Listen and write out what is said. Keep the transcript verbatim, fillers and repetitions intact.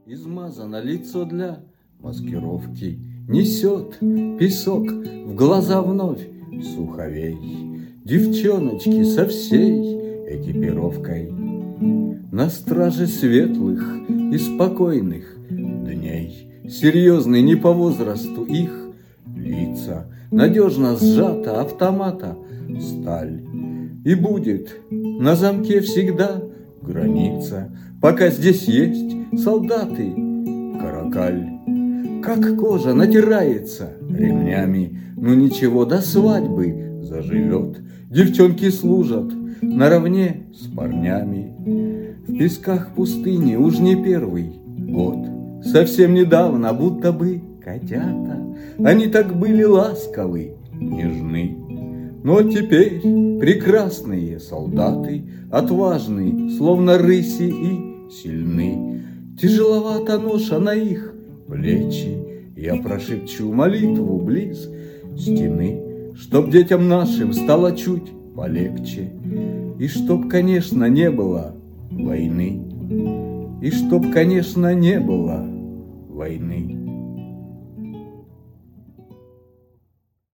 Измазано лицо для маскировки, несет песок в глаза вновь суховей. Девчоночки со всей экипировкой на страже светлых и спокойных дней. Серьезны не по возрасту их лица, надежно сжата автомата сталь. И будет на замке всегда граница, пока здесь есть солдаты каракаль. Как кожа натирается ремнями, но ничего, до свадьбы заживет. Девчонки служат наравне с парнями. В песках пустыни уж не первый год. Совсем недавно, будто бы котята, они так были ласковы, нежны. Но теперь прекрасные солдаты, отважны, словно рыси и сильны. Тяжеловата ноша на их плечи, я прошепчу молитву близ стены, чтоб детям нашим стало чуть полегче, и чтоб, конечно, не было войны, и чтоб, конечно, не было войны.